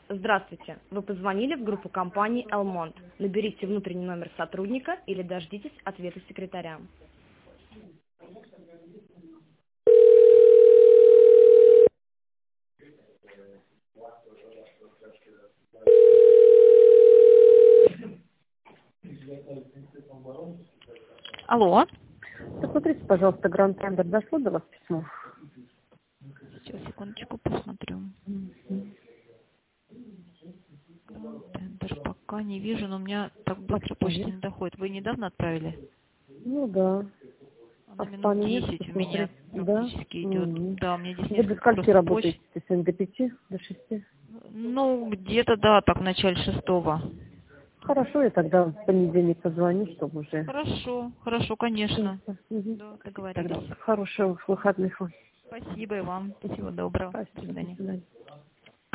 Здравствуйте. Вы позвонили в группу компании Elmont. Наберите внутренний номер сотрудника или дождитесь ответа секретаря. Алло. Посмотрите, пожалуйста, Гранд Тендер, дошло до вас письмо? Сейчас, секундочку, посмотрю. Тендер пока не вижу, но у меня так быстро почта не доходит. Вы недавно отправили? Ну да. Она А в минут спаме нет 10 у меня посмотреть? Да? практически идет. Мгм. Да, у меня здесь Вы до несколько скольки просто почт. работаете? Сегодня до 5, до 6? Ну, где-то, да, так в начале 6-го. Хорошо, я тогда в понедельник позвоню, чтобы уже... Хорошо, хорошо, конечно. Мгм. Да, Тогда договорились. хороших выходных вам. Спасибо и вам. Всего доброго. До Спасибо, до свидания. свидания.